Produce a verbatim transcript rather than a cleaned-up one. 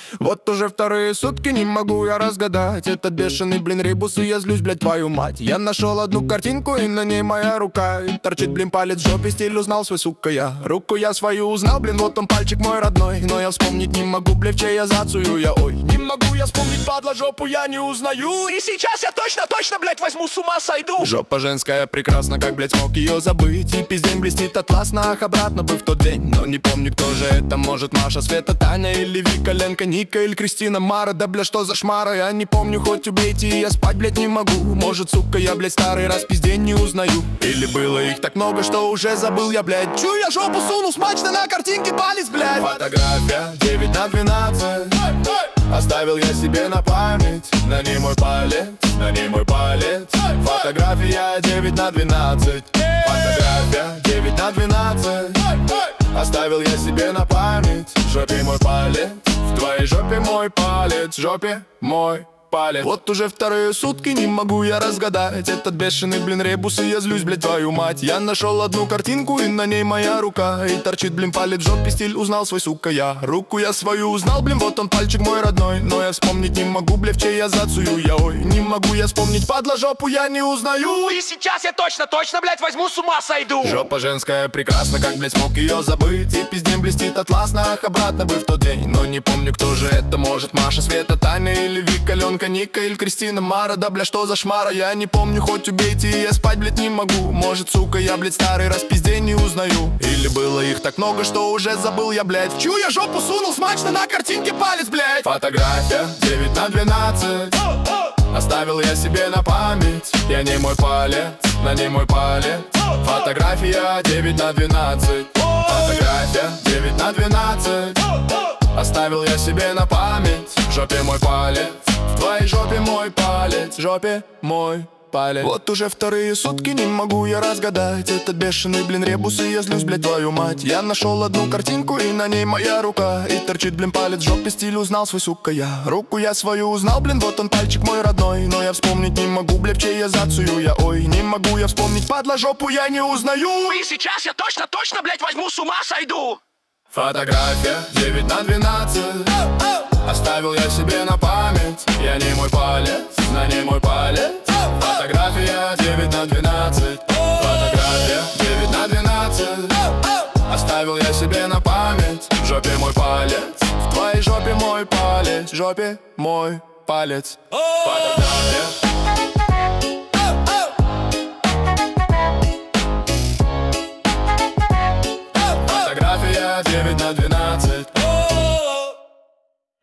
Вот уже вторые сутки не могу я разгадать этот бешеный, блин, ребус, и я злюсь, блядь, твою мать. Я нашел одну картинку, и на ней моя рука, и торчит, блин, палец в жопе, стиль узнал свой, сука, я. Руку я свою узнал, блин, вот он пальчик мой родной, но я вспомнить не могу, блядь, в чей я зацую я, ой. Не могу я вспомнить, падла, жопу я не узнаю, и сейчас я точно-точно, блядь, возьму, с ума сойду. Жопа женская прекрасна, как, блядь, смог ее забыть, и пиздень блестит атласно, ах, обратно бы в тот день. Но не помню, кто же это, может, Маша, Света, Таня, или Вика, Ленка, Ника, или Кристина, Мара, да, бля, что за шмара, я не помню, хоть убейте, и я спать, блядь, не могу. Может, сука, я, блядь, старый раз пиздень не узнаю, или было их так много, что уже забыл я, блядь. Чую, я жопу сунул смачно на картинке палец, блядь. Фотография девять на двенадцать, оставил я себе на память, на ней мой палец, на ней мой палец. Фотография девять на двенадцать, фотография девять на двенадцать, оставил я себе на память, в жопе мой палец, в твоей жопе мой палец, в жопе мой палец. Вот уже вторые сутки не могу я разгадать этот бешеный, блин, ребус, и я злюсь, блядь, твою мать. Я нашел одну картинку, и на ней моя рука, и торчит, блин, палец в жопе, стиль узнал свой, сука, я. Руку я свою узнал, блин, вот он пальчик мой родной, но я вспомнить не могу, блядь, в чей я зацую я, ой. Не могу я вспомнить, падла, жопу я не узнаю, И сейчас я точно-точно, блядь, возьму, с ума сойду. Жопа женская прекрасна, как, блядь, смог ее забыть, и пиздень блестит атласно, ах, обратно бы в тот день. Но не помню, кто же это, может, Маша, Света, Таня, или Вика, Ленка, Ника, или Кристина, Мара, да, бля, что за шмара, я не помню, хоть убейте, и я спать, блядь, не могу. Может, сука, я, блядь, старый раз пиздень не узнаю, или было их так много, что уже забыл я, блядь. В чью я жопу сунул смачно на картинке палец, блядь. Фотография девять на двенадцать, оставил я себе на память, я не мой палец, на ней мой палец. Фотография девять на двенадцать, фотография девять на двенадцать, оставил я себе на память, в жопе мой палец, в твоей жопе мой палец, в жопе мой палец. Вот уже вторые сутки не могу я разгадать этот бешеный, блин, ребус, и я злюсь, блядь, твою мать. Я нашел одну картинку, и на ней моя рука, и торчит, блин, палец в жопе, стиль узнал свой, сука, я. Руку я свою узнал, блин, вот он пальчик мой родной, но я вспомнить не могу, блядь, в чей я зацую я, ой. Не могу я вспомнить, падла, жопу я не узнаю, И сейчас я точно-точно, блядь, возьму, с ума сойду. Фотография девять на двенадцать, оставил я себе на память, я не мой палец, на ней мой палец. Фотография девять на двенадцать, фотография девять на двенадцать, оставил я себе на память, в жопе мой палец, в твоей жопе мой палец, в жопе мой палец. Фотография. Фотография девять на двенадцать.